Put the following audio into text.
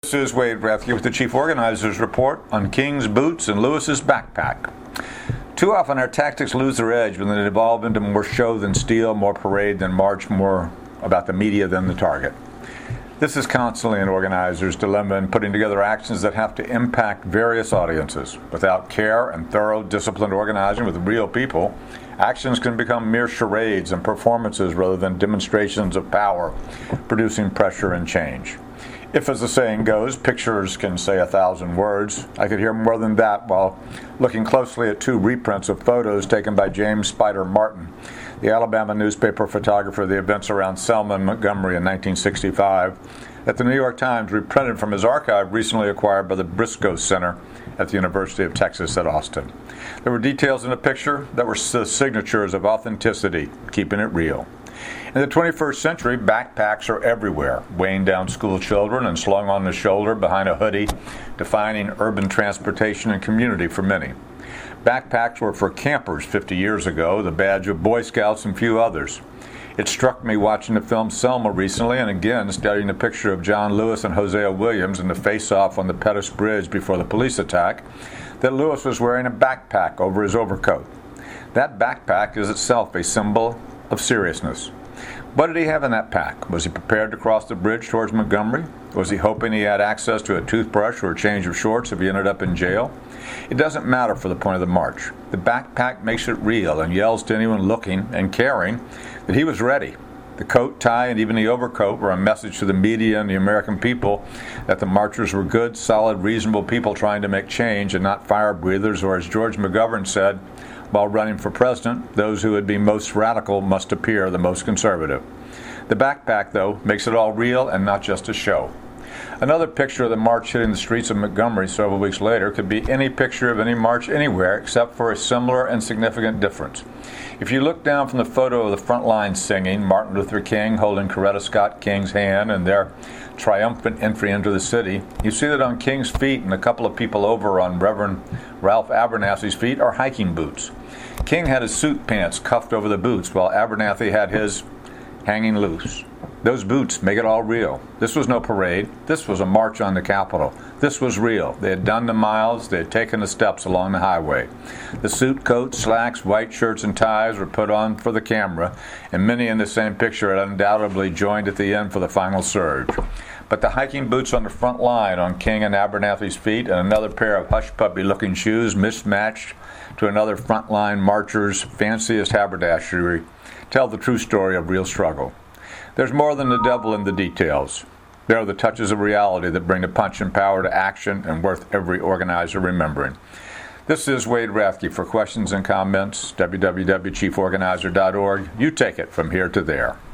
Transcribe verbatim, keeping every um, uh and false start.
This is Wade Rathke with the Chief Organizer's Report on King's boots and Lewis's backpack. Too often our tactics lose their edge when they evolve into more show than steel, more parade than march, more about the media than the target. This is constantly an organizer's dilemma in putting together actions that have to impact various audiences. Without care and thorough, disciplined organizing with real people, actions can become mere charades and performances rather than demonstrations of power, producing pressure and change. If, as the saying goes, pictures can say a thousand words, I could hear more than that while looking closely at two reprints of photos taken by James Spider Martin, the Alabama newspaper photographer of the events around Selma and Montgomery in nineteen sixty-five, that the New York Times reprinted from his archive recently acquired by the Briscoe Center at the University of Texas at Austin. There were details in the picture that were signatures of authenticity, keeping it real. In the twenty-first century, backpacks are everywhere, weighing down school children and slung on the shoulder behind a hoodie, defining urban transportation and community for many. Backpacks were for campers fifty years ago, the badge of Boy Scouts and few others. It struck me watching the film Selma recently and again studying the picture of John Lewis and Hosea Williams in the face-off on the Pettus Bridge before the police attack, that Lewis was wearing a backpack over his overcoat. That backpack is itself a symbol of seriousness. What did he have in that pack? Was he prepared to cross the bridge towards Montgomery? Was he hoping he had access to a toothbrush or a change of shorts if he ended up in jail? It doesn't matter for the point of the march. The backpack makes it real and yells to anyone looking and caring that he was ready. The coat, tie, and even the overcoat were a message to the media and the American people that the marchers were good, solid, reasonable people trying to make change and not fire breathers, or as George McGovern said while running for president, those who would be most radical must appear the most conservative. The backpack, though, makes it all real and not just a show. Another picture of the march hitting the streets of Montgomery several weeks later could be any picture of any march anywhere except for a similar and significant difference. If you look down from the photo of the front line singing, Martin Luther King holding Coretta Scott King's hand and their triumphant entry into the city, you see that on King's feet and a couple of people over on Reverend Ralph Abernathy's feet are hiking boots. King had his suit pants cuffed over the boots while Abernathy had his hanging loose. Those boots make it all real. This was no parade. This was a march on the Capitol. This was real. They had done the miles. They had taken the steps along the highway. The suit coats, slacks, white shirts, and ties were put on for the camera, and many in the same picture had undoubtedly joined at the end for the final surge. But the hiking boots on the front line on King and Abernathy's feet and another pair of hush-puppy-looking shoes mismatched to another frontline marcher's fanciest haberdashery tell the true story of real struggle. There's more than the devil in the details. There are the touches of reality that bring the punch and power to action and worth every organizer remembering. This is Wade Rathke. For questions and comments, w w w dot chief organizer dot org. You take it from here to there.